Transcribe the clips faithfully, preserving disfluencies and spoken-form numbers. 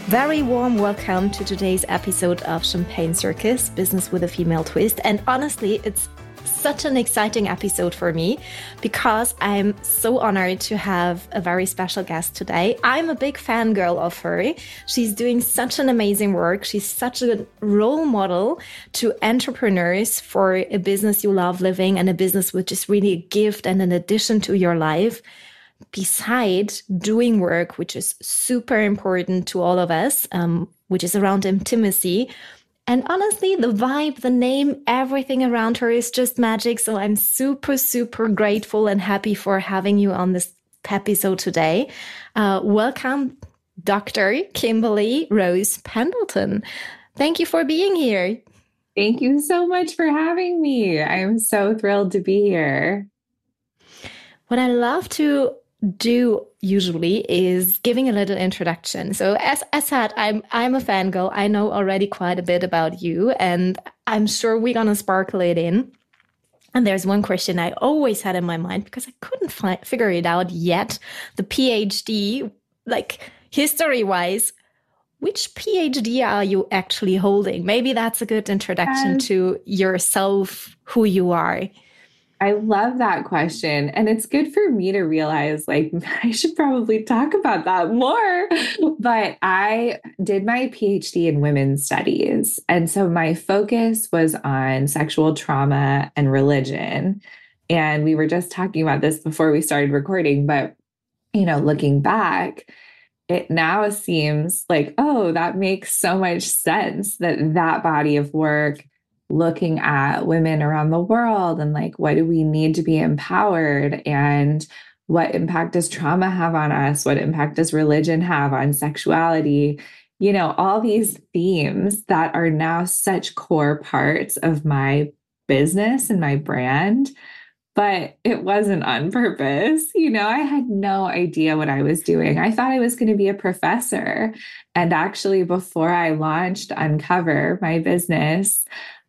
Very warm welcome to today's episode of Champagne Circus, Business with a Female Twist. And honestly, it's such an exciting episode for me because I'm so honored to have a very special guest today. I'm a big fangirl of her. She's doing such an amazing work. She's such a role model to entrepreneurs for a business you love living and a business which is really a gift and an addition to your life. Besides doing work, which is super important to all of us, um, which is around intimacy. And honestly, the vibe, the name, everything around her is just magic. So I'm super, super grateful and happy for having you on this episode today. Uh, welcome, Doctor Kimberly Rose Pendleton. Thank you for being here. Thank you so much for having me. I'm so thrilled to be here. What I love to do usually is giving a little introduction. So as I said, I'm I'm a fangirl. I know already quite a bit about you, and I'm sure we're gonna sparkle it in. And there's one question I always had in my mind because I couldn't fi- figure it out yet. The PhD, like history-wise, which PhD are you actually holding? Maybe that's a good introduction um, to yourself, who you are. I love that question. And it's good for me to realize, like, I should probably talk about that more. But I did my PhD in women's studies. And so my focus was on sexual trauma and religion. And we were just talking about this before we started recording. But, you know, looking back, it now seems like, oh, that makes so much sense that that body of work, looking at women around the world and like, what do we need to be empowered, and what impact does trauma have on us? What impact does religion have on sexuality? You know, all these themes that are now such core parts of my business and my brand, but it wasn't on purpose. You know, I had no idea what I was doing. I thought I was going to be a professor. And actually, before I launched Uncover, my business,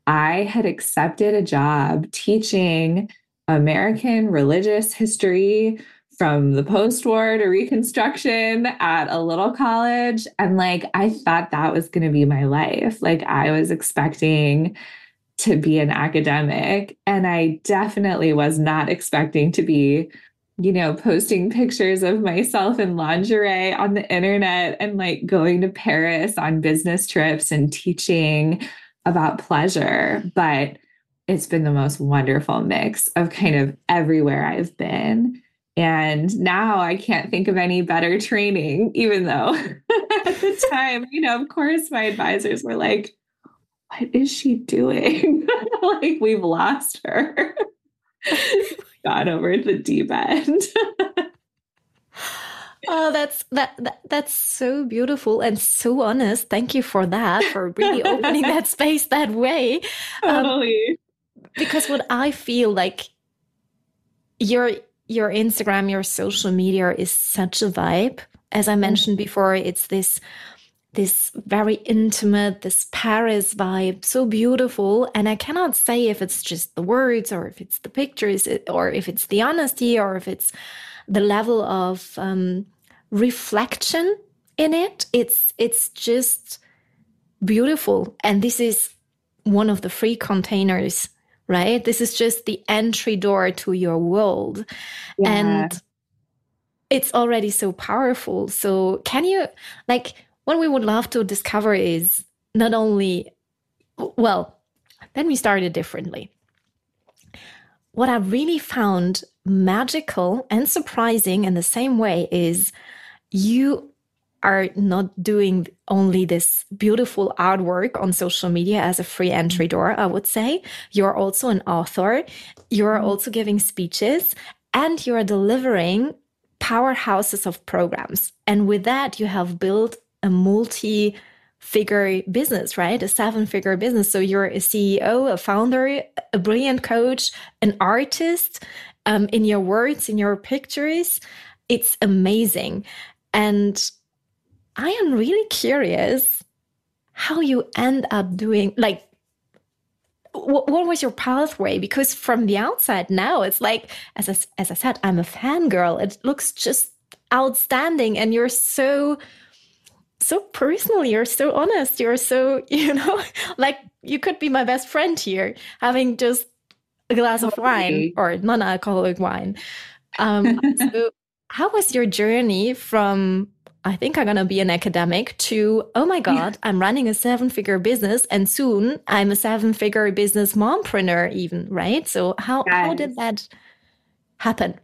I had accepted a job teaching American religious history from the post-war to Reconstruction at a little college. And like, I thought that was going to be my life. Like, I was expecting to be an academic, and I definitely was not expecting to be, you know, posting pictures of myself in lingerie on the internet and like going to Paris on business trips and teaching about pleasure. But it's been the most wonderful mix of kind of everywhere I've been. And now I can't think of any better training, even though at the time, you know, of course, my advisors were like, what is she doing? Like, we've lost her. Gone over the deep end. Oh, that's that, that that's so beautiful and so honest. Thank you for that, for really opening that space that way. Totally. Um, because what I feel like your your Instagram, your social media is such a vibe. As I mentioned before, it's this this very intimate, this Paris vibe, so beautiful. And I cannot say if it's just the words or if it's the pictures or if it's the honesty or if it's the level of um, reflection in it. It's it's just beautiful. And this is one of the free containers, right? This is just the entry door to your world. Yeah. And it's already so powerful. So can you, like, what we would love to discover is not only, well, let me start it differently. What I really found magical and surprising in the same way is you are not doing only this beautiful artwork on social media as a free entry door, I would say. You're also an author. You're also giving speeches, and you're delivering powerhouses of programs. And with that, you have built a multi-figure business, right? A seven-figure business. So you're a C E O, a founder, a brilliant coach, an artist, um, in your words, in your pictures. It's amazing. And I am really curious how you end up doing, like, what, what was your pathway? Because from the outside now, it's like, as I, as I said, I'm a fangirl. It looks just outstanding. And you're so so personal. You're so honest. You're so, you know, like you could be my best friend here, having just a glass of wine Totally. or non-alcoholic wine. Um, so how was your journey from, I think I'm gonna be an academic to, oh my God, I'm running a seven-figure business and soon I'm a seven-figure business mompreneur even, right? So how how did Yes. that happen?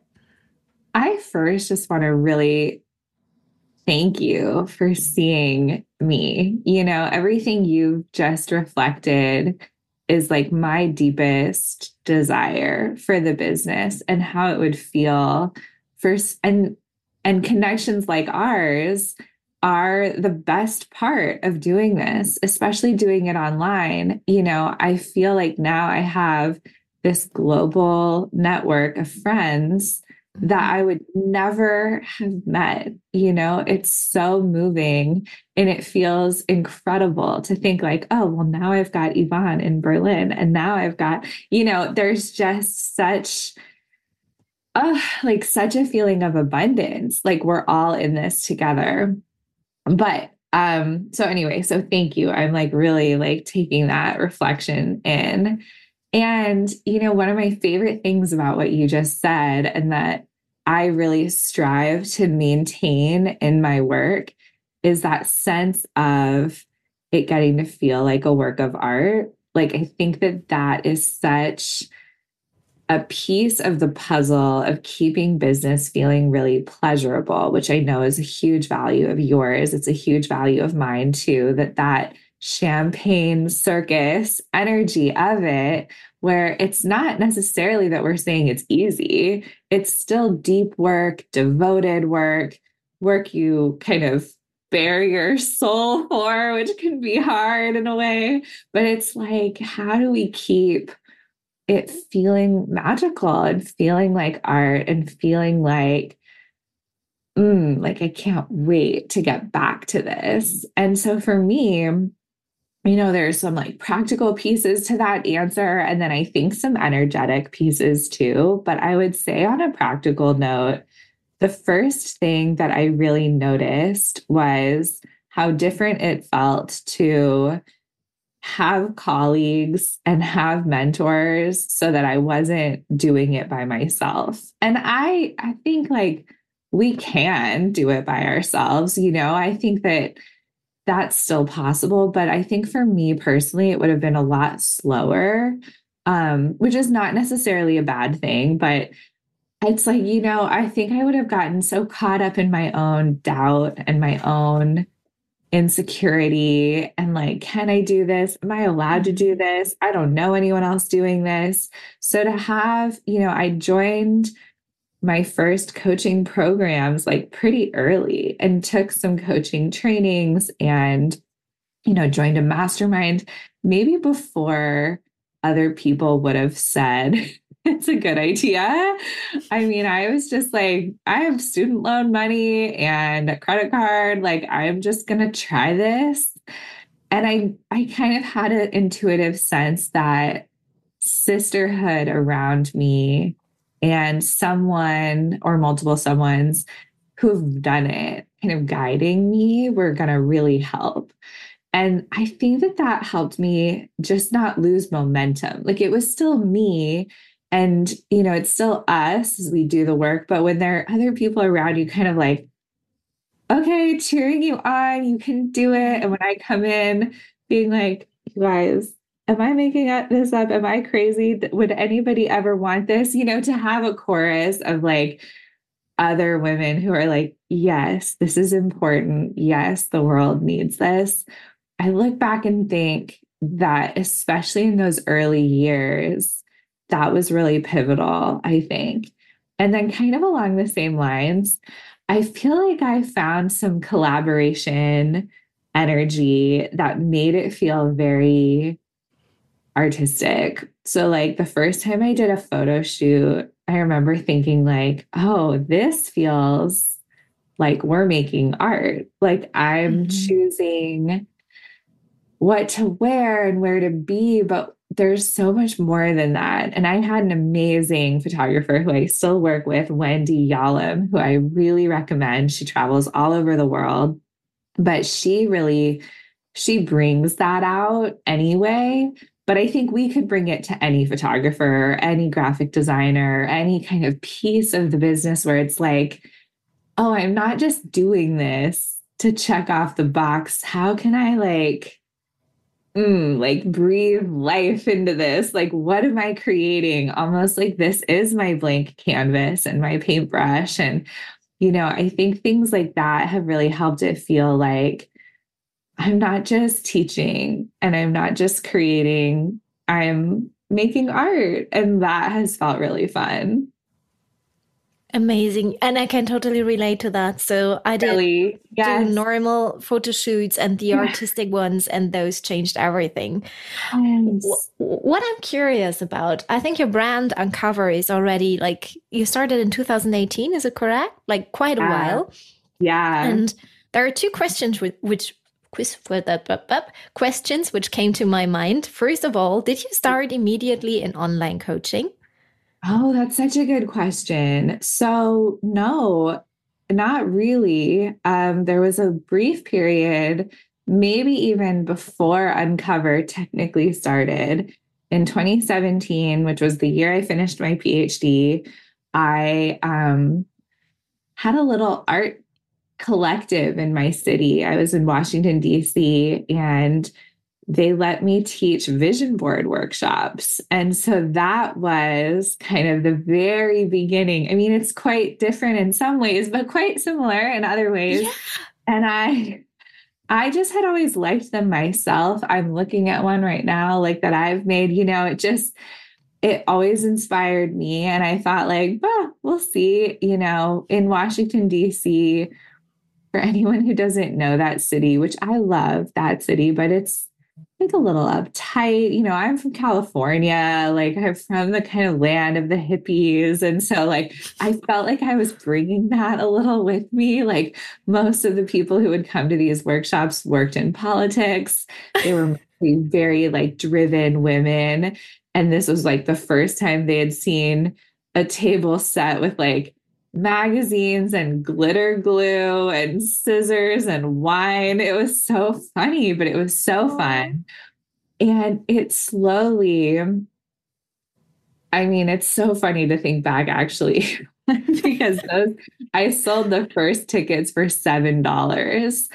I first just want to really thank you for seeing me. You know, everything you've just reflected is like my deepest desire for the business and how it would feel first, and and connections like ours are the best part of doing this, especially doing it online. You know, I feel like now I have this global network of friends that I would never have met. You know, it's so moving and it feels incredible to think like, oh, well, now I've got Yvonne in Berlin and now I've got, you know, there's just such, uh, like such a feeling of abundance. Like we're all in this together. But um, so anyway, so thank you. I'm like really like taking that reflection in. And, you know, one of my favorite things about what you just said, and that I really strive to maintain in my work, is that sense of it getting to feel like a work of art. Like, I think that that is such a piece of the puzzle of keeping business feeling really pleasurable, which I know is a huge value of yours. It's a huge value of mine too, that that champagne circus energy of it, where it's not necessarily that we're saying it's easy. It's still deep work, devoted work, work you kind of bare your soul for, which can be hard in a way. But it's like, how do we keep it feeling magical and feeling like art and feeling like, mm, like I can't wait to get back to this. And so for me, you know, there's some like practical pieces to that answer. And then I think some energetic pieces too. But I would say on a practical note, the first thing that I really noticed was how different it felt to have colleagues and have mentors so that I wasn't doing it by myself. And I I think like we can do it by ourselves, you know. I think that that's still possible, but I think for me personally it would have been a lot slower. Um which is not necessarily a bad thing, but it's like, you know, I think I would have gotten so caught up in my own doubt and my own insecurity and like, can I do this? Am I allowed to do this? I don't know anyone else doing this. So to have, you know, I joined my first coaching programs like pretty early and took some coaching trainings and, you know, joined a mastermind maybe before other people would have said, it's a good idea. I mean, I was just like, I have student loan money and a credit card. Like, I'm just going to try this. And I, I kind of had an intuitive sense that sisterhood around me and someone or multiple someones who've done it, kind of guiding me, were going to really help. And I think that that helped me just not lose momentum. Like it was still me and, you know, it's still us as we do the work. But when there are other people around you, kind of like, okay, cheering you on, you can do it. And when I come in being like, you guys, am I making this up? Am I crazy? Would anybody ever want this? You know, to have a chorus of like other women who are like, yes, this is important. Yes, the world needs this. I look back and think that, especially in those early years, that was really pivotal, I think. And then, kind of along the same lines, I feel like I found some collaboration energy that made it feel very artistic. So, like the first time I did a photo shoot, I remember thinking, like, oh, this feels like we're making art. Like, I'm Mm-hmm. choosing what to wear and where to be, but there's so much more than that. And I had an amazing photographer who I still work with, Wendy Yalom, who I really recommend. She travels all over the world. but she really, she brings that out anyway. But I think we could bring it to any photographer, any graphic designer, any kind of piece of the business where it's like, oh, I'm not just doing this to check off the box. How can I like, mm, like breathe life into this? Like, what am I creating? Almost like this is my blank canvas and my paintbrush. And, you know, I think things like that have really helped it feel like I'm not just teaching and I'm not just creating, I'm making art. And that has felt really fun. Amazing. And I can totally relate to that. So I did Really? Yes. do normal photo shoots and the Yeah. artistic ones, and those changed everything. Yes. What I'm curious about, I think your brand Uncover is already like, you started in two thousand eighteen, is it correct? Like quite a Yeah. while. Yeah. And there are two questions which, which questions which came to my mind. First of all, did you start immediately in online coaching? Oh, that's such a good question. So, no, not really. Um, there was a brief period, maybe even before Uncover technically started in twenty seventeen, which was the year I finished my PhD. I um, had a little art collective in my city. I was in Washington, D C, and they let me teach vision board workshops. And so that was kind of the very beginning. I mean, it's quite different in some ways, but quite similar in other ways. Yeah. And I I just had always liked them myself. I'm looking at one right now, like that I've made, you know, it just, it always inspired me. And I thought like, well, we'll see, you know, in Washington, D C, for anyone who doesn't know that city, which I love that city, but it's like a little uptight. You know, I'm from California, like I'm from the kind of land of the hippies. And so like, I felt like I was bringing that a little with me. Like most of the people who would come to these workshops worked in politics. They were very like driven women. And this was like the first time they had seen a table set with like magazines and glitter glue and scissors and wine. It was so funny, but it was so fun. And it slowly, I mean, it's so funny to think back actually, because those, I sold the first tickets for seven dollars.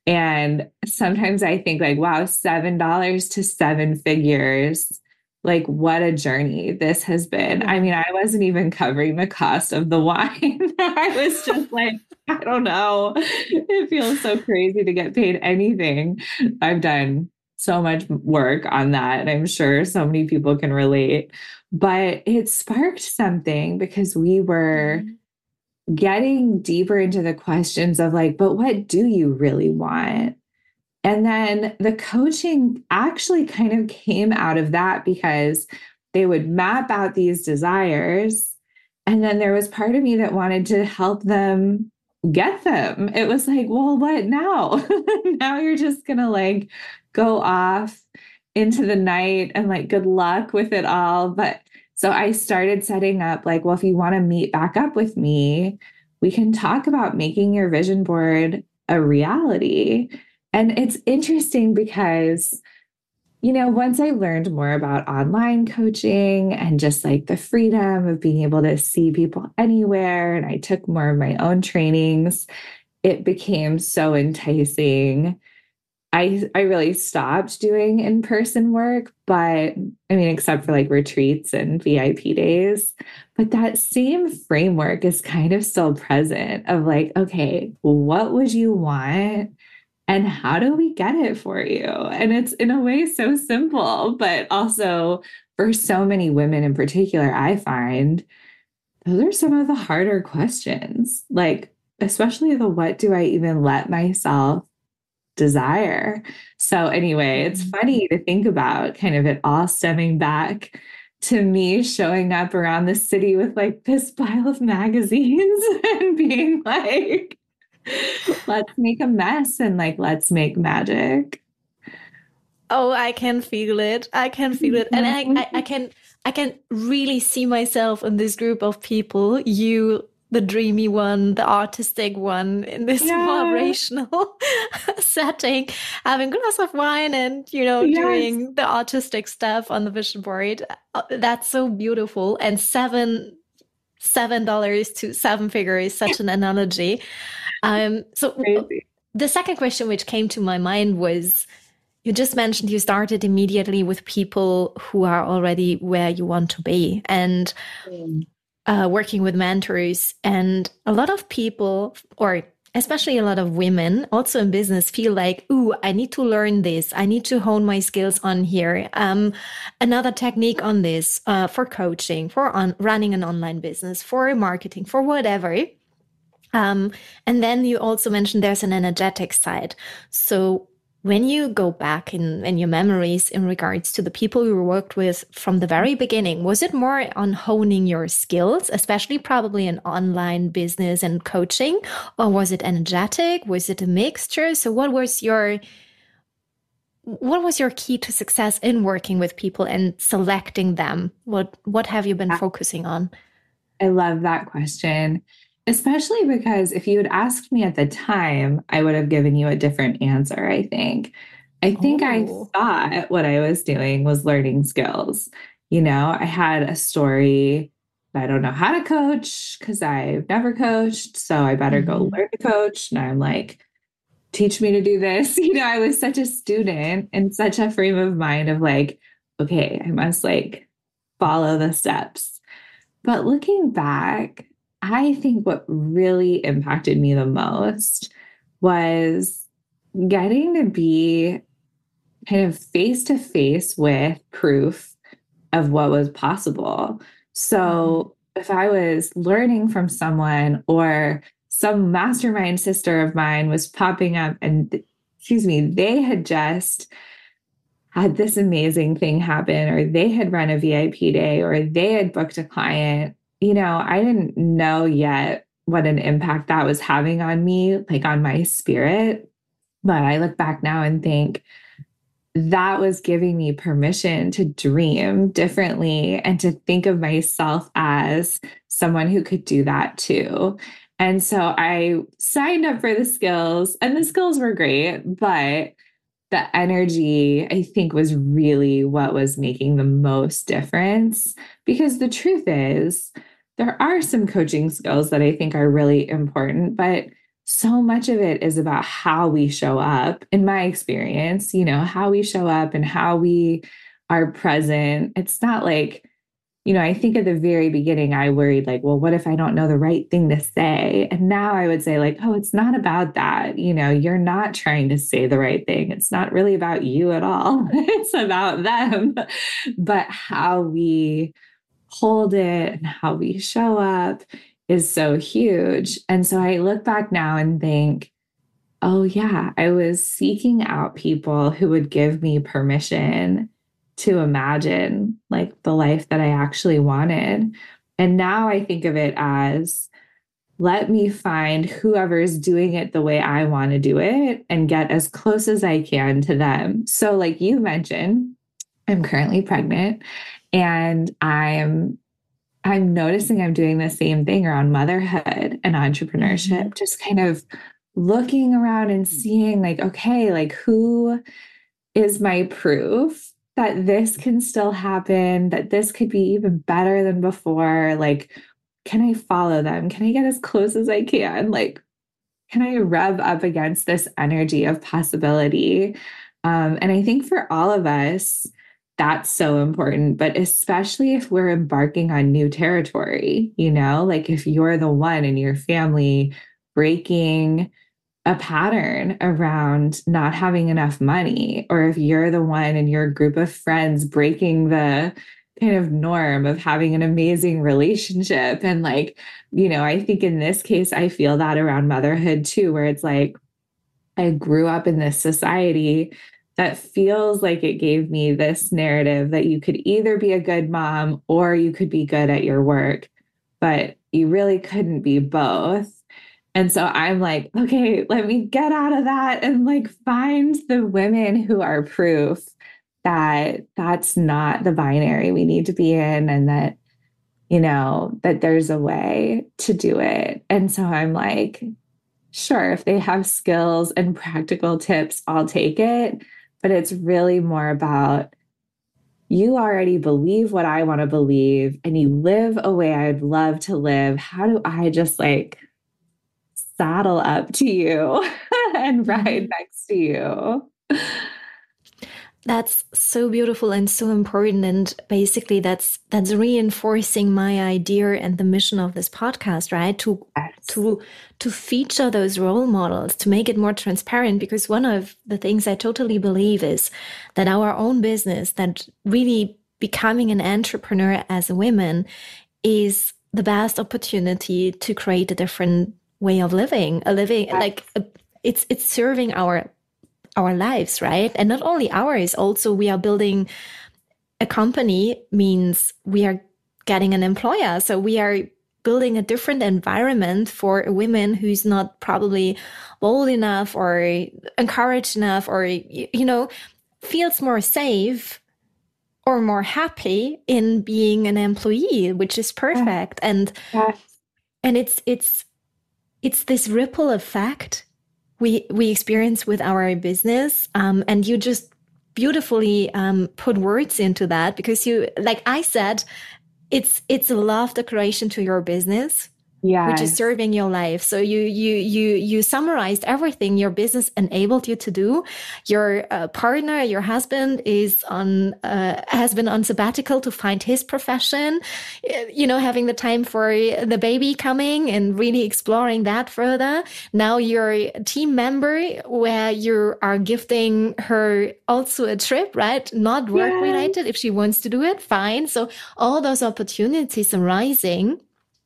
And sometimes I think like, wow, seven dollars to seven figures. Like what a journey this has been. I mean, I wasn't even covering the cost of the wine. I was just like, I don't know. It feels so crazy to get paid anything. I've done so much work on that, and I'm sure so many people can relate. But it sparked something because we were mm-hmm. getting deeper into the questions of like, but what do you really want? And then the coaching actually kind of came out of that because they would map out these desires. And then there was part of me that wanted to help them get them. It was like, well, what now? Now you're just going to like go off into the night and like, good luck with it all. But so I started setting up like, well, if you want to meet back up with me, we can talk about making your vision board a reality. And it's interesting because, you know, once I learned more about online coaching and just like the freedom of being able to see people anywhere, and I took more of my own trainings, it became so enticing. I, I really stopped doing in-person work, but I mean, except for like retreats and V I P days, but that same framework is kind of still present of like, okay, what would you want? And how do we get it for you? And it's in a way so simple, but also for so many women in particular, I find those are some of the harder questions, like, especially the what do I even let myself desire? So anyway, it's funny to think about kind of it all stemming back to me showing up around the city with like this pile of magazines and being like, let's make a mess and like, let's make magic. Oh, I can feel it. I can feel it. And I, I, I can, I can really see myself in this group of people. You, the dreamy one, the artistic one in this Yeah. more rational setting, having a glass of wine and, you know, Yes. doing the artistic stuff on the vision board. Uh, That's so beautiful. And seven, seven dollars to seven figure is such an analogy. Um, so Crazy. the second question which came to my mind was, you just mentioned you started immediately with people who are already where you want to be. And Mm. uh, working with mentors, and a lot of people, or especially a lot of women also in business, feel like, ooh, I need to learn this. I need to hone my skills on here. Um, another technique on this uh, for coaching, for on running an online business, for marketing, for whatever. Um, and then you also mentioned there's an energetic side. So when you go back in, in your memories in regards to the people you worked with from the very beginning, was it more on honing your skills, especially probably in online business and coaching, or was it energetic? Was it a mixture? So what was your what was your key to success in working with people and selecting them? What what have you been focusing on? I love that question, especially because if you had asked me at the time, I would have given you a different answer, I think. I think I Oh. thought what I was doing was learning skills. You know, I had a story. I don't know how to coach because I've never coached. So I better go Mhm. learn to coach. And I'm like, teach me to do this. You know, I was such a student and such a frame of mind of like, okay, I must like follow the steps. But looking back, I think what really impacted me the most was getting to be kind of face to face with proof of what was possible. So if I was learning from someone, or some mastermind sister of mine was popping up and, excuse me, they had just had this amazing thing happen, or they had run a V I P day, or they had booked a client, you know, I didn't know yet what an impact that was having on me, like on my spirit. But I look back now and think that was giving me permission to dream differently and to think of myself as someone who could do that too. And so I signed up for the skills, and the skills were great, but the energy, I think, was really what was making the most difference. Because the truth is, there are some coaching skills that I think are really important, but so much of it is about how we show up, in my experience, you know, how we show up and how we are present. It's not like, you know, I think at the very beginning, I worried like, well, what if I don't know the right thing to say? And now I would say like, oh, it's not about that. You know, you're not trying to say the right thing. It's not really about you at all. It's about them. But how we hold it and how we show up is so huge. And so I look back now and think, oh, yeah, I was seeking out people who would give me permission to imagine like the life that I actually wanted. And now I think of it as, let me find whoever's doing it the way I want to do it and get as close as I can to them. So, like you mentioned, I'm currently pregnant, and I'm I'm noticing I'm doing the same thing around motherhood and entrepreneurship, Mhm. just kind of looking around and seeing like, okay, like who is my proof that this can still happen, that this could be even better than before? Like, can I follow them? Can I get as close as I can? Like, can I rub up against this energy of possibility? Um, and I think for all of us, that's so important, but especially if we're embarking on new territory, you know, like if you're the one in your family breaking a pattern around not having enough money, or if you're the one in your group of friends breaking the kind of norm of having an amazing relationship. And like, you know, I think in this case, I feel that around motherhood too, where it's like, I grew up in this society that feels like it gave me this narrative that you could either be a good mom or you could be good at your work, but you really couldn't be both. And so I'm like, okay, let me get out of that and like find the women who are proof that that's not the binary we need to be in, and that, you know, that there's a way to do it. And so I'm like, sure, if they have skills and practical tips, I'll take it. But it's really more about you already believe what I want to believe and you live a way I'd love to live. How do I just like saddle up to you and ride next to you? That's so beautiful and so important. And basically that's that's reinforcing my idea and the mission of this podcast, right? To Yes. to to feature those role models, to make it more transparent. Because one of the things I totally believe is that our own business, that really becoming an entrepreneur as a woman is the best opportunity to create a different way of living, a living yes. like a, it's it's serving our our lives, right? And not only ours, also we are building a company means we are getting an employer. So we are building a different environment for a woman who's not probably bold enough or encouraged enough or, you know, feels more safe or more happy in being an employee, which is perfect. Yeah. And, yeah. and it's, it's, it's this ripple effect we we experience with our business, um, and you just beautifully um, put words into that, because you, like I said, it's it's a love declaration to your business, yes. which is serving your life. So you you you you summarized everything your business enabled you to do. Your uh, partner, your husband, is on uh, has been on sabbatical to find his profession. You know, having the time for the baby coming and really exploring that further. Now you're a team member where you are gifting her also a trip, right? Not work yeah. related. If she wants to do it, fine. So all those opportunities arising.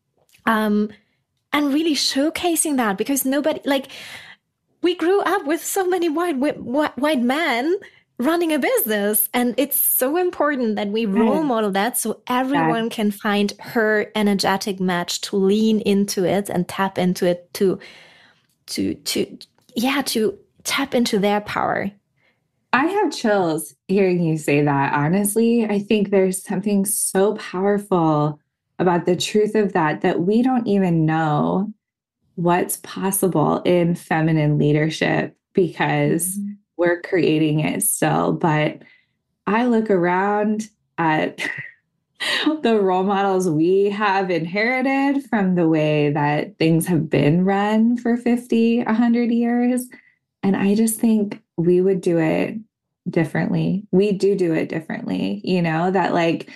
Um, and really showcasing that, because nobody, like, we grew up with so many white white men running a business, and it's so important that we role model that so everyone yeah. can find her energetic match to lean into it and tap into it to, to, to, yeah, to tap into their power. I have chills hearing you say that. Honestly, I think there's something so powerful about the truth of that, that we don't even know what's possible in feminine leadership because mm-hmm. we're creating it still. But I look around at the role models we have inherited from the way that things have been run for fifty, one hundred years. And I just think we would do it differently. We do do it differently, you know, that like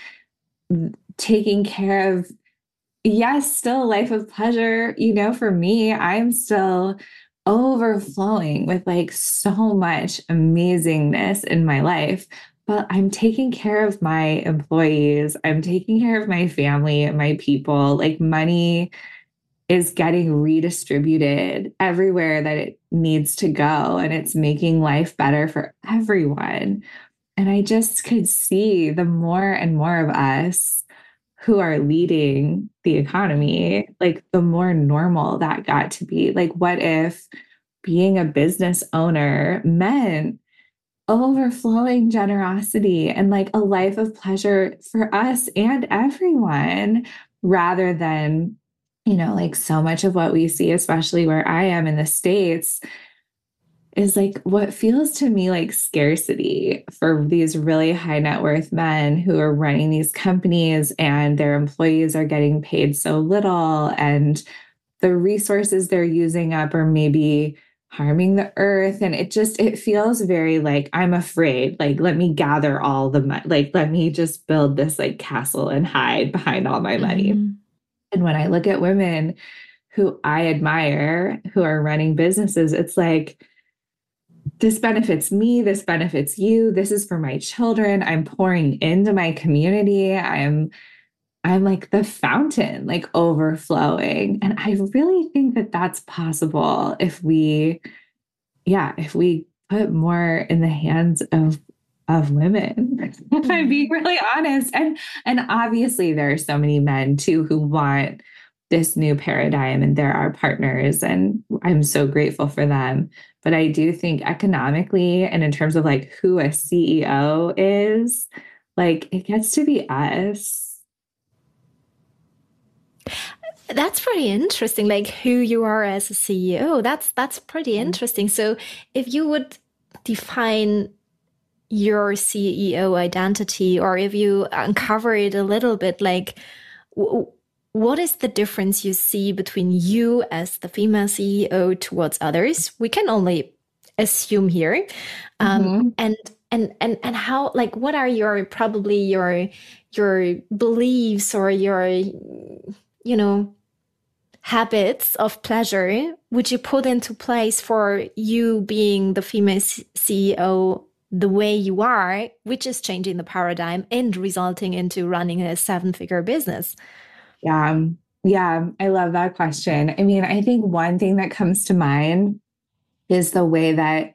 taking care of, yes, still a life of pleasure. You know, for me, I'm still overflowing with like so much amazingness in my life, but I'm taking care of my employees. I'm taking care of my family and my people. Like money is getting redistributed everywhere that it needs to go, and it's making life better for everyone. And I just could see the more and more of us who are leading the economy, like the more normal that got to be. Like, what if being a business owner meant overflowing generosity and like a life of pleasure for us and everyone, rather than, you know, like so much of what we see, especially where I am in the States, is like what feels to me like scarcity for these really high net worth men who are running these companies and their employees are getting paid so little, and the resources they're using up are maybe harming the earth. And it just, it feels very like, I'm afraid, like, let me gather all the money, like, let me just build this like castle and hide behind all my money. Mm-hmm. And when I look at women who I admire, who are running businesses, it's like, this benefits me, this benefits you, this is for my children, I'm pouring into my community, I'm I'm like the fountain, like overflowing. And I really think that that's possible if we, yeah, if we put more in the hands of of women, if I'm being really honest. And and obviously there are so many men too who want this new paradigm, and they're our partners, and I'm so grateful for them. But I do think economically, and in terms of like who a C E O is, like it gets to be us. That's pretty interesting, like who you are as a C E O. That's that's pretty interesting. So if you would define your C E O identity, or if you uncover it a little bit, like w- what is the difference you see between you as the female C E O towards others? We can only assume here. Um, mm-hmm. and and and and how, like, what are your probably your your beliefs or your, you know, habits of pleasure would you put into place for you being the female C E O the way you are, which is changing the paradigm and resulting into running a seven-figure business? Yeah. Yeah. I love that question. I mean, I think one thing that comes to mind is the way that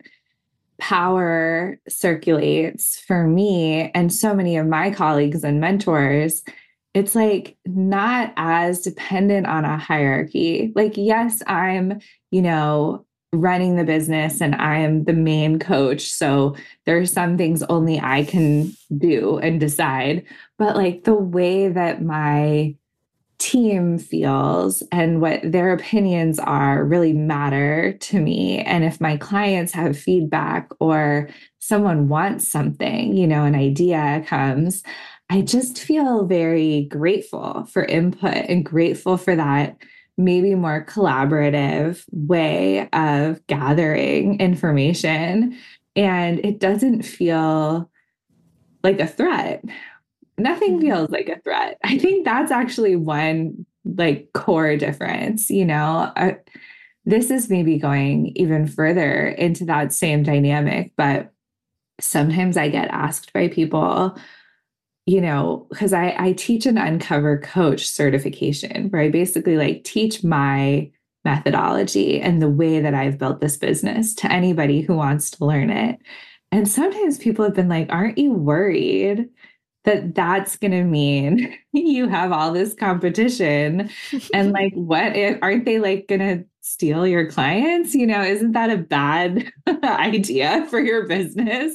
power circulates for me and so many of my colleagues and mentors. It's like not as dependent on a hierarchy. Like, yes, I'm, you know, running the business and I am the main coach. So there are some things only I can do and decide. But like the way that my team feels and what their opinions are really matter to me. And if my clients have feedback or someone wants something, you know, an idea comes, I just feel very grateful for input and grateful for that maybe more collaborative way of gathering information. And it doesn't feel like a threat. Nothing feels like a threat. I think that's actually one like core difference, you know. I, this is maybe going even further into that same dynamic, but sometimes I get asked by people, you know, because I, I teach an Uncover Coach certification where I basically like teach my methodology and the way that I've built this business to anybody who wants to learn it. And sometimes people have been like, aren't you worried that that's going to mean you have all this competition? And like, what if, aren't they like going to steal your clients? You know, isn't that a bad idea for your business?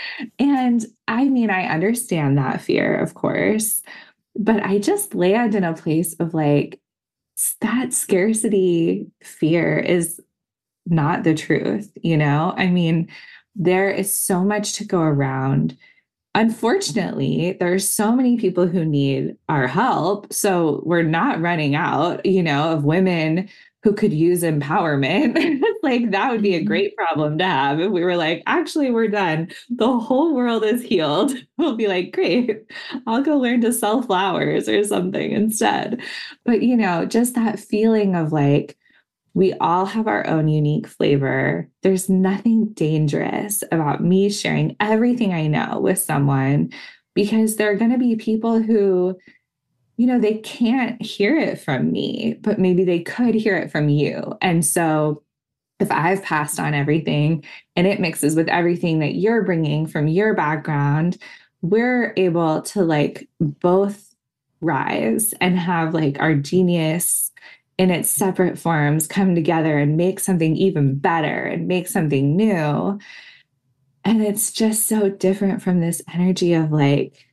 And I mean, I understand that fear, of course, but I just land in a place of like, that scarcity fear is not the truth. You know, I mean, there is so much to go around. Unfortunately, there's so many people who need our help. So we're not running out, you know, of women who could use empowerment. Like that would be a great problem to have if we were like, actually, we're done. The whole world is healed. We'll be like, great, I'll go learn to sell flowers or something instead. But, you know, just that feeling of like, we all have our own unique flavor. There's nothing dangerous about me sharing everything I know with someone, because there are going to be people who, you know, they can't hear it from me, but maybe they could hear it from you. And so if I've passed on everything and it mixes with everything that you're bringing from your background, we're able to like both rise and have like our genius in its separate forms come together and make something even better and make something new. And it's just so different from this energy of like,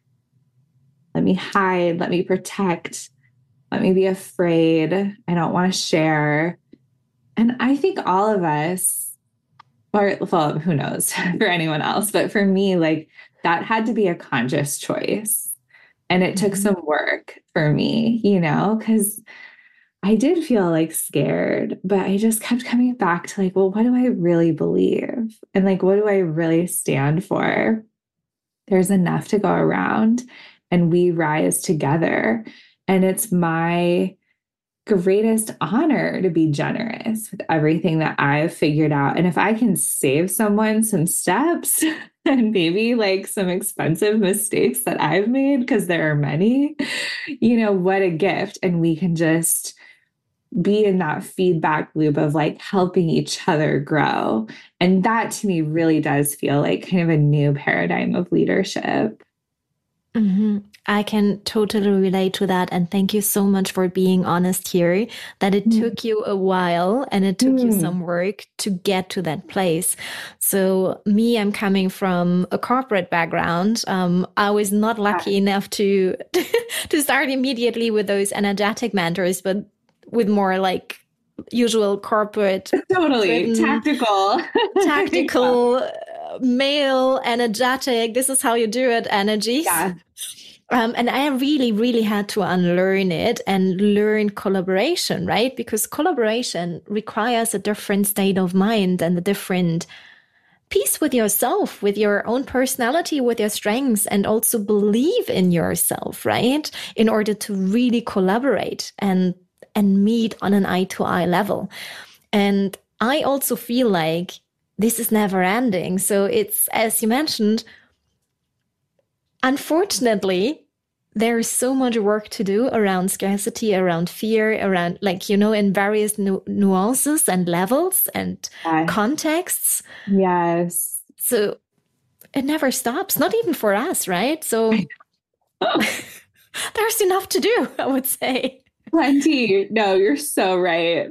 let me hide, let me protect, let me be afraid. I don't want to share. And I think all of us, or well, who knows for anyone else, but for me, like that had to be a conscious choice. And it took some work for me, you know, because I did feel like scared, but I just kept coming back to like, well, what do I really believe? And like, what do I really stand for? There's enough to go around and we rise together. And it's my greatest honor to be generous with everything that I've figured out. And if I can save someone some steps and maybe like some expensive mistakes that I've made, because there are many, you know, what a gift. And we can just be in that feedback loop of like helping each other grow. And that to me really does feel like kind of a new paradigm of leadership. hmm I can totally relate to that. And thank you so much for being honest here, that it Mm. took you a while and it took you Mm. some work to get to that place. So, me, I'm coming from a corporate background. Um, I was not lucky enough to to start immediately with those energetic mentors, but with more like usual corporate Totally driven, tactical. tactical, uh, male, energetic. This is how you do it energies. Yeah. Um, and I really, really had to unlearn it and learn collaboration, right? Because collaboration requires a different state of mind and a different peace with yourself, with your own personality, with your strengths, and also believe in yourself, right? In order to really collaborate and and meet on an eye to eye level. And I also feel like this is never ending. So it's, as you mentioned, unfortunately, there's so much work to do around scarcity, around fear, around, like, you know, in various nu- nuances and levels and Yeah. contexts. Yes. So it never stops, not even for us, right? So there's enough to do, I would say. Plenty. No, you're so right.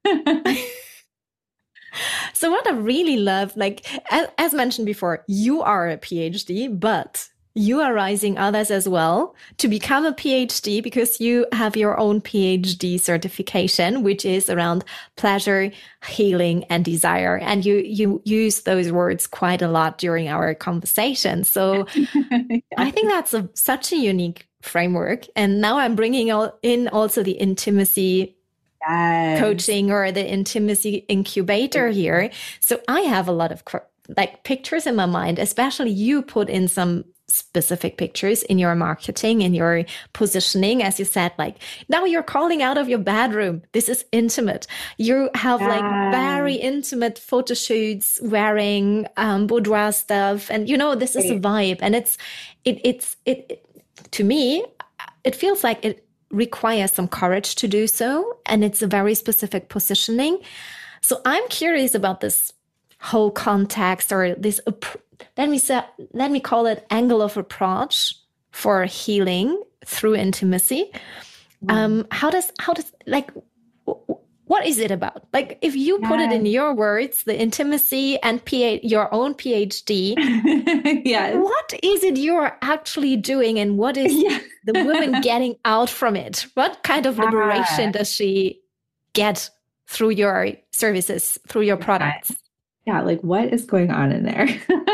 So what I really love, like, as, as mentioned before, you are a PhD, but you are rising others as well to become a PhD because you have your own PhD certification, which is around pleasure, healing, and desire. And you you use those words quite a lot during our conversation. So Yeah. I think that's a, such a unique framework. And now I'm bringing in also the intimacy Yes. coaching or the intimacy incubator here. So I have a lot of like pictures in my mind, especially you put in some specific pictures in your marketing, in your positioning, as you said, like now you're calling out of your bedroom. This is intimate. You have Yeah. like very intimate photo shoots wearing um, boudoir stuff. And, you know, this is a vibe. And it's, it, it's, it, it to me, it feels like it requires some courage to do so. And it's a very specific positioning. So I'm curious about this whole context or this, let me say, let me call it angle of approach for healing through intimacy. Mm. Um, how does, how does, like, what is it about? Like, if you put yes. it in your words, the intimacy and P A, your own PhD, yes. what is it you're actually doing and what is yeah. the woman getting out from it? What kind of liberation ah. does she get through your services, through your products? Yeah, like what is going on in there?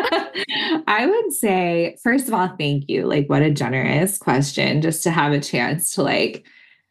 I would say, first of all, thank you. Like, what a generous question just to have a chance to like,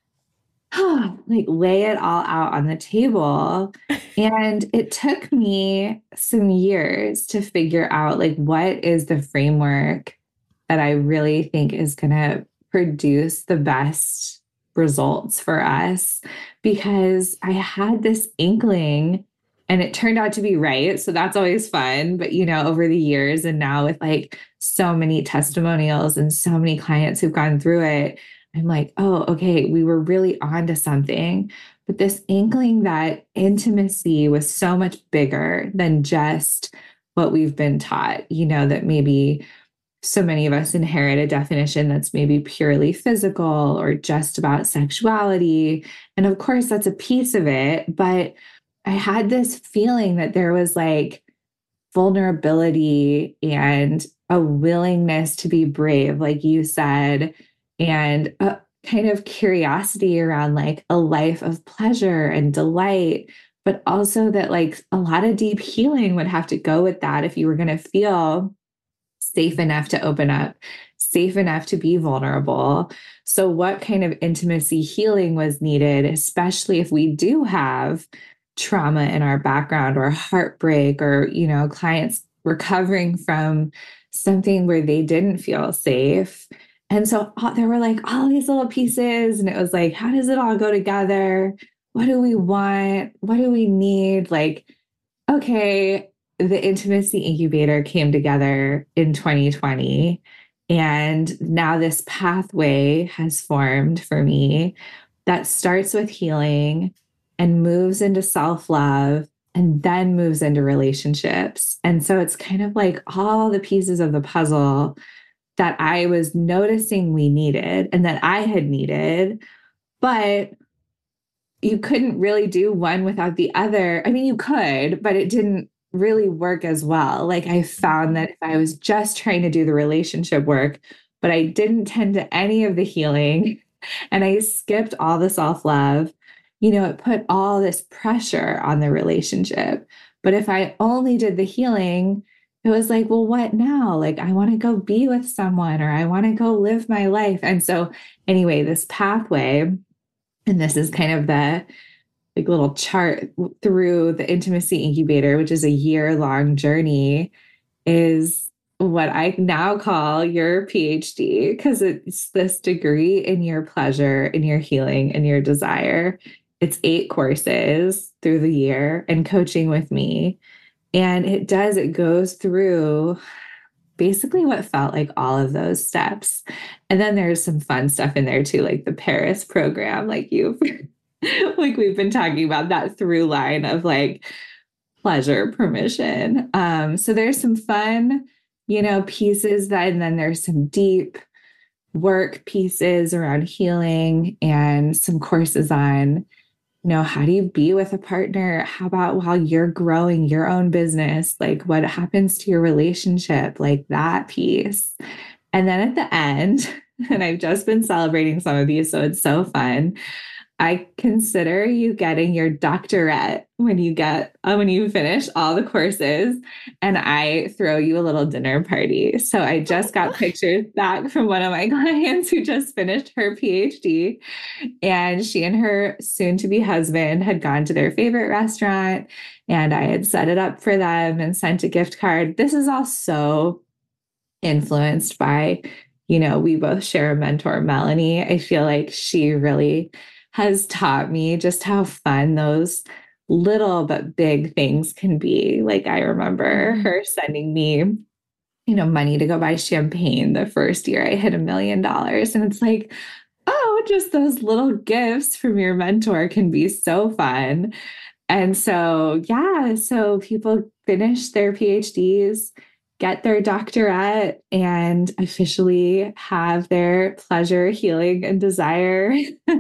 like lay it all out on the table. And it took me some years to figure out like what is the framework that I really think is going to produce the best results for us, because I had this inkling and it turned out to be right. So that's always fun. But, you know, over the years and now with like so many testimonials and so many clients who've gone through it, I'm like, oh, okay, we were really onto something. But this inkling that intimacy was so much bigger than just what we've been taught, you know, that maybe so many of us inherit a definition that's maybe purely physical or just about sexuality. And of course, that's a piece of it. But I had this feeling that there was like vulnerability and a willingness to be brave, like you said, and a kind of curiosity around like a life of pleasure and delight, but also that like a lot of deep healing would have to go with that if you were going to feel safe enough to open up, safe enough to be vulnerable. So what kind of intimacy healing was needed, especially if we do have trauma in our background or heartbreak or, you know, clients recovering from something where they didn't feel safe. And so uh, there were like all these little pieces and it was like, how does it all go together? What do we want? What do we need? Like, okay, the Intimacy Incubator came together in twenty twenty. And now this pathway has formed for me that starts with healing and moves into self-love and then moves into relationships. And so it's kind of like all the pieces of the puzzle that I was noticing we needed and that I had needed, but you couldn't really do one without the other. I mean, you could, but it didn't really work as well. Like I found that if I was just trying to do the relationship work, but I didn't tend to any of the healing and I skipped all the self-love, you know, it put all this pressure on the relationship. But if I only did the healing, it was like, well, what now? Like, I want to go be with someone or I want to go live my life. And so, anyway, this pathway, and this is kind of the like little chart through the intimacy incubator, which is a year long journey, is what I now call your PhD, because it's this degree in your pleasure, in your healing, and your desire. It's eight courses through the year and coaching with me. And it does, it goes through basically what felt like all of those steps. And then there's some fun stuff in there too, like the Paris program, like you've, like we've been talking about that through line of like pleasure, permission. Um, so there's some fun, you know, pieces that, and then there's some deep work pieces around healing and some courses on, you know, how do you be with a partner? How about while you're growing your own business? Like what happens to your relationship? Like that piece. And then at the end, and I've just been celebrating some of these, so it's so fun. I consider you getting your doctorate when you get uh, when you finish all the courses, and I throw you a little dinner party. So I just got pictures back from one of my clients who just finished her PhD, and she and her soon-to-be husband had gone to their favorite restaurant, and I had set it up for them and sent a gift card. This is all so influenced by, you know, we both share a mentor, Melanie. I feel like she really has taught me just how fun those little but big things can be. Like I remember her sending me, you know, money to go buy champagne the first year I hit a million dollars. And it's like, oh, just those little gifts from your mentor can be so fun. And so, yeah, so people finish their PhDs, get their doctorate, and officially have their pleasure, healing, and desire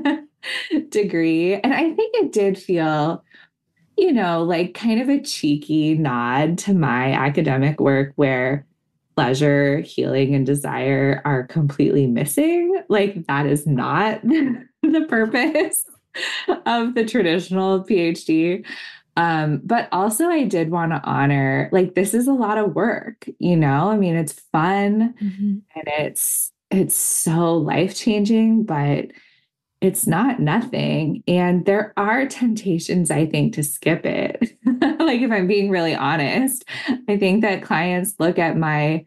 degree. And I think it did feel, you know, like kind of a cheeky nod to my academic work where pleasure, healing, and desire are completely missing. Like that is not the purpose of the traditional PhD. Um, but also I did want to honor, like, this is a lot of work, you know, I mean, it's fun mm-hmm. and it's, it's so life-changing, but it's not nothing. And there are temptations, I think, to skip it. Like, if I'm being really honest, I think that clients look at my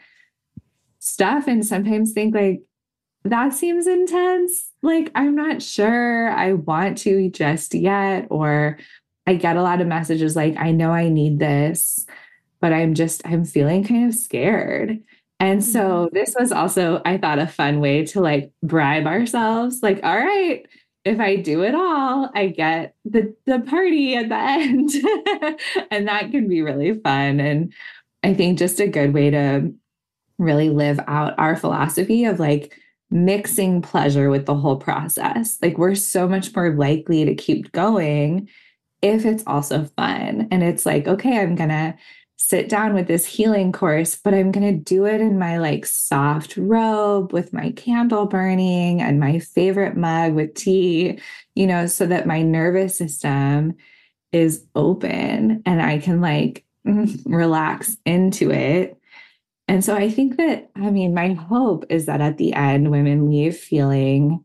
stuff and sometimes think like, that seems intense. Like, I'm not sure I want to just yet, or I get a lot of messages like, I know I need this, but I'm just, I'm feeling kind of scared. And so this was also, I thought, a fun way to like bribe ourselves. Like, all right, if I do it all, I get the, the party at the end. And that can be really fun. And I think just a good way to really live out our philosophy of like mixing pleasure with the whole process. Like we're so much more likely to keep going if it's also fun. And it's like, okay, I'm going to sit down with this healing course, but I'm going to do it in my like soft robe with my candle burning and my favorite mug with tea, you know, so that my nervous system is open and I can like relax into it. And so I think that, I mean, my hope is that at the end, women leave feeling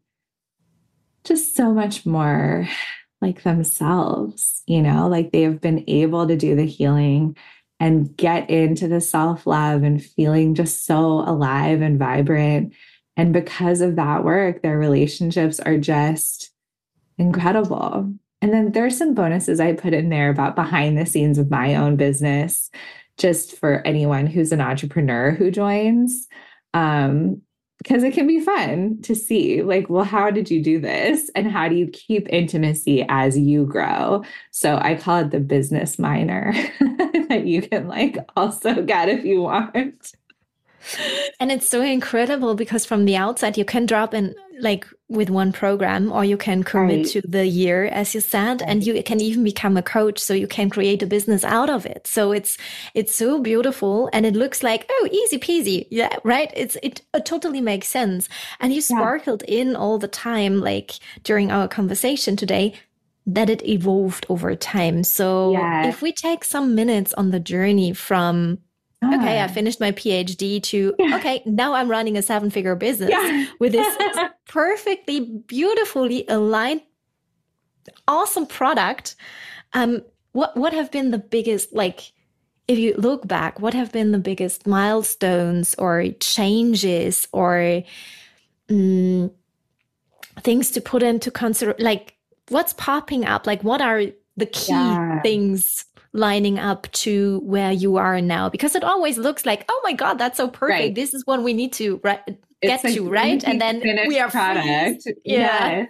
just so much more like themselves, you know, like they have been able to do the healing and get into the self-love and feeling just so alive and vibrant. And because of that work, their relationships are just incredible. And then there's some bonuses I put in there about behind the scenes of my own business, just for anyone who's an entrepreneur who joins. Um, because it can be fun to see like, well, how did you do this? And how do you keep intimacy as you grow? So I call it the business minor that you can like also get if you want. And it's so incredible because from the outside, you can drop in like with one program, or you can commit Right. to the year, as you said, and Right. you can even become a coach. So you can create a business out of it. So it's, it's so beautiful, and it looks like, oh, easy peasy. Yeah. Right. It's, it, it totally makes sense. And you Yeah. sparkled in all the time, like during our conversation today, that it evolved over time. So Yeah. if we take some minutes on the journey from, okay, I Ah. finished my PhD to, Yeah. okay, now I'm running a seven figure business Yeah. with this perfectly, beautifully aligned, awesome product. Um, what, what have been the biggest, like, if you look back, what have been the biggest milestones or changes or um, things to put into consider, like, what's popping up? Like, what are the key Yeah. things lining up to where you are now? Because it always looks like, oh my God, that's so perfect. Right. This is one we need to right, get It's like to, right? And then finished we are product. freeze. Yeah.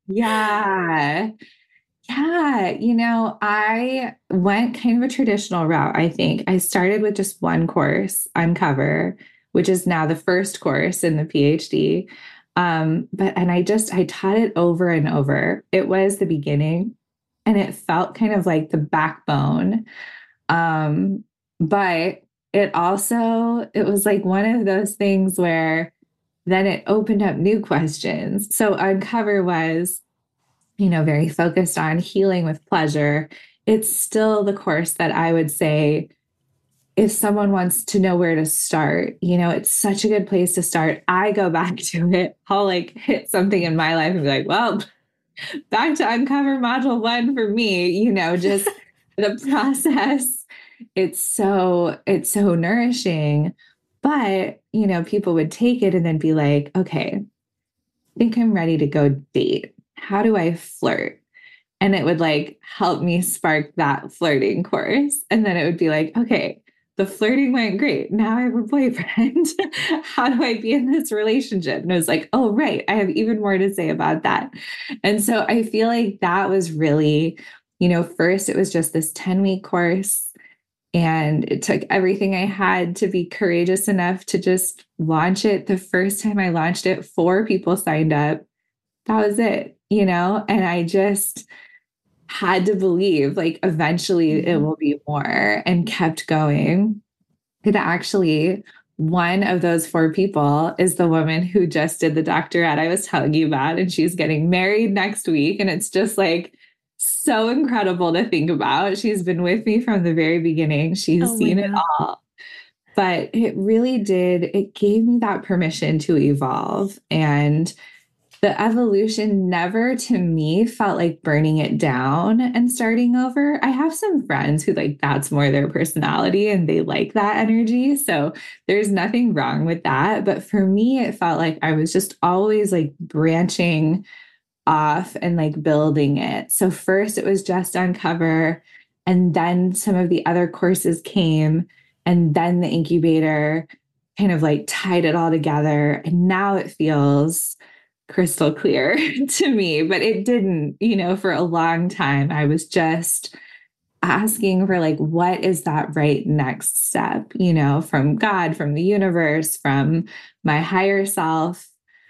Yeah. Yeah. You know, I went kind of a traditional route, I think. I started with just one course, Uncover, which is now the first course in the PhD. Um, but, and I just, I taught it over and over. It was the beginning, and it felt kind of like the backbone. Um, but it also, it was like one of those things where then it opened up new questions. So Uncover was, you know, very focused on healing with pleasure. It's still the course that I would say, if someone wants to know where to start, you know, it's such a good place to start. I go back to it. I'll like hit something in my life and be like, well, back to Uncover module one for me, you know, just the process. It's so, it's so nourishing. But, you know, people would take it and then be like, okay, I think I'm ready to go date. How do I flirt? And it would like help me spark that flirting course. And then it would be like, okay, the flirting went great. Now I have a boyfriend. How do I be in this relationship? And it was like, oh, right. I have even more to say about that. And so I feel like that was really, you know, first it was just this ten week course. And it took everything I had to be courageous enough to just launch it. The first time I launched it, four people signed up. That was it, you know? And I just had to believe like eventually mm-hmm. it will be more, and kept going. And actually, one of those four people is the woman who just did the doctorate I was telling you about, and she's getting married next week. And it's just like so incredible to think about. She's been with me from the very beginning. She's oh seen it all. But it really did, it gave me that permission to evolve. And the evolution never to me felt like burning it down and starting over. I have some friends who like that's more their personality and they like that energy. So there's nothing wrong with that. But for me, it felt like I was just always like branching off and like building it. So first it was just Uncover, and then some of the other courses came, and then the incubator kind of like tied it all together. And now it feels crystal clear to me, but it didn't, you know, for a long time. I was just asking for like, what is that right next step, you know, from God, from the universe, from my higher self.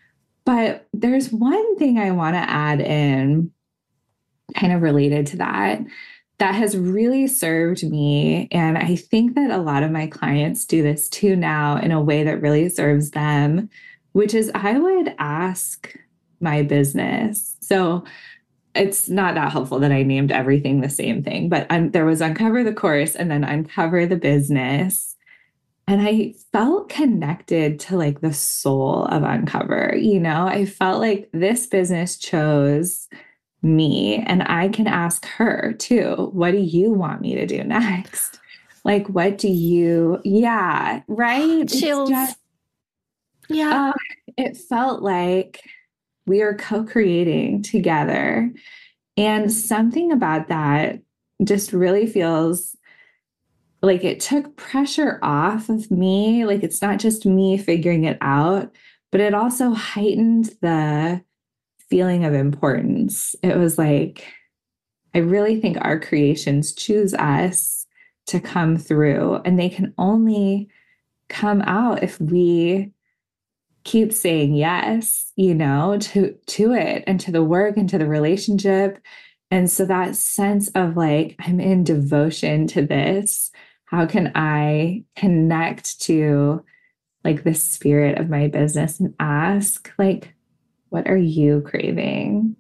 But there's one thing I want to add in, kind of related to that, that has really served me. And I think that a lot of my clients do this too now in a way that really serves them, which is I would ask my business. So it's not that helpful that I named everything the same thing, but um, there was Uncover the course and then Uncover the business. And I felt connected to like the soul of Uncover. You know, I felt like this business chose me, and I can ask her too, what do you want me to do next? Like, what do you, yeah, right? Chills. Just, yeah. Uh, it felt like we are co-creating together. And something about that just really feels like it took pressure off of me. Like it's not just me figuring it out, but it also heightened the feeling of importance. It was like, I really think our creations choose us to come through, and they can only come out if we keep saying yes, you know, to, to it and to the work and to the relationship. And so that sense of like, I'm in devotion to this. How can I connect to like the spirit of my business and ask, like, what are you craving?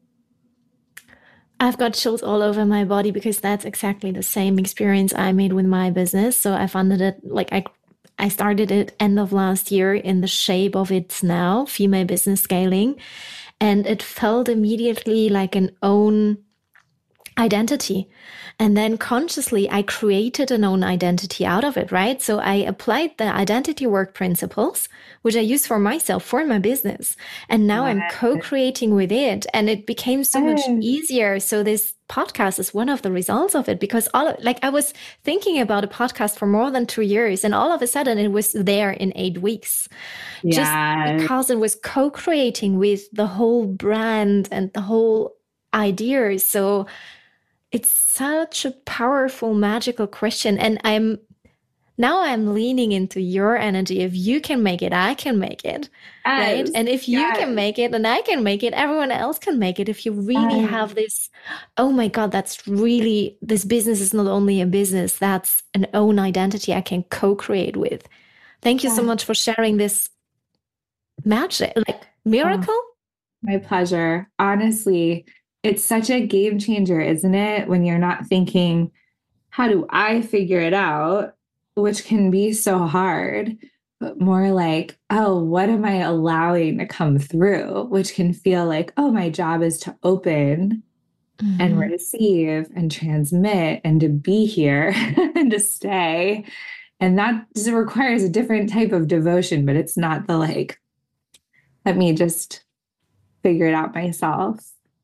I've got chills all over my body because that's exactly the same experience I made with my business. So I funded it, like I I started it end of last year in the shape of it's now, Female Business Scaling. And it felt immediately like an own identity. And then consciously, I created an own identity out of it, right? So I applied the identity work principles, which I use for myself, for my business. And now wow. I'm co-creating with it. And it became so much easier. So this podcast is one of the results of it, because all of, like I was thinking about a podcast for more than two years and all of a sudden it was there in eight weeks. Yes. Just because it was co-creating with the whole brand and the whole idea. So it's such a powerful, magical question. And I'm now I'm leaning into your energy. If you can make it, I can make it. Yes. Right. And if you yes. can make it and I can make it, everyone else can make it. If you really yes. have this, oh my God, that's really, this business is not only a business, that's an own identity I can co-create with. Thank you yes. so much for sharing this magic, like miracle. Oh, my pleasure. Honestly, it's such a game changer, isn't it? When you're not thinking, how do I figure it out? Which can be so hard, but more like, oh, what am I allowing to come through? Which can feel like, oh, my job is to open mm-hmm. and receive and transmit and to be here and to stay. And that requires a different type of devotion, but it's not the like, let me just figure it out myself.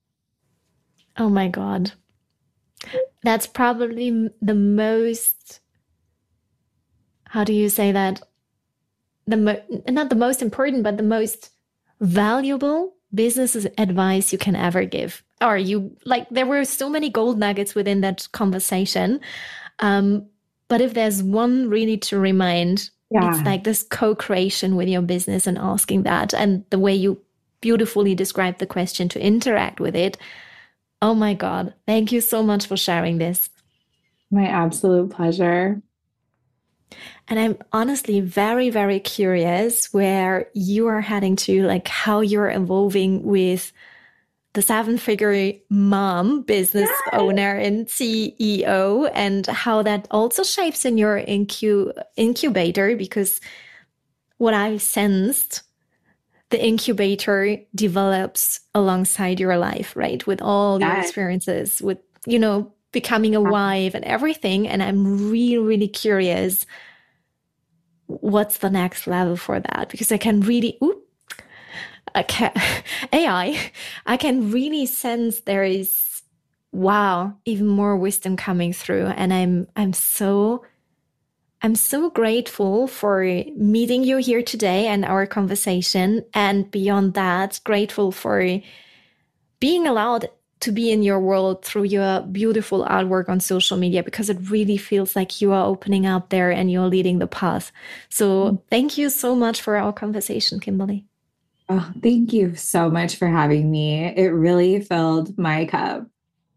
Oh my God. That's probably the most, how do you say that? The mo- not the most important, but the most valuable business advice you can ever give. Or you, like, there were so many gold nuggets within that conversation. Um, but if there's one really to remind, yeah. it's like this co-creation with your business and asking that, and the way you beautifully described the question to interact with it. Oh my God. Thank you so much for sharing this. My absolute pleasure. And I'm honestly very, very curious where you are heading to, like how you're evolving with the seven-figure mom, business yes. owner and C E O, and how that also shapes in your incu- incubator, because what I sensed, the incubator develops alongside your life, right? With all your experiences, with, you know, becoming a wife and everything. And I'm really, really curious, what's the next level for that? Because I can really, ooh, I can, A I, I can really sense there is, wow, even more wisdom coming through. And I'm, I'm so I'm so grateful for meeting you here today and our conversation. And beyond that, grateful for being allowed to be in your world through your beautiful artwork on social media, because it really feels like you are opening up there and you're leading the path. So thank you so much for our conversation, Kimberly. Oh, thank you so much for having me. It really filled my cup.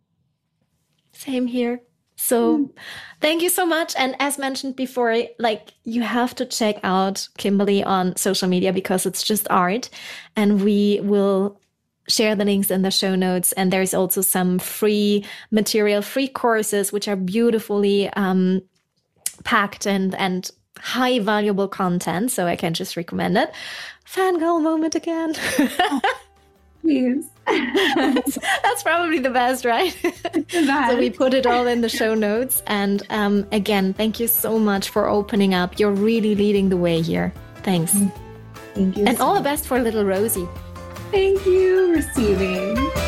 Same here. So thank you so much. And as mentioned before, like, you have to check out Kimberly on social media because it's just art. And we will share the links in the show notes. And there's also some free material, free courses, which are beautifully um, packed and, and high valuable content. So I can just recommend it. Fangirl moment again. Oh, please. that's, that's probably the best, right? So we put it all in the show notes. And um, again, thank you so much for opening up. You're really leading the way here. Thanks. Thank you. And so all much. the best for little Rosie. Thank you. Receiving.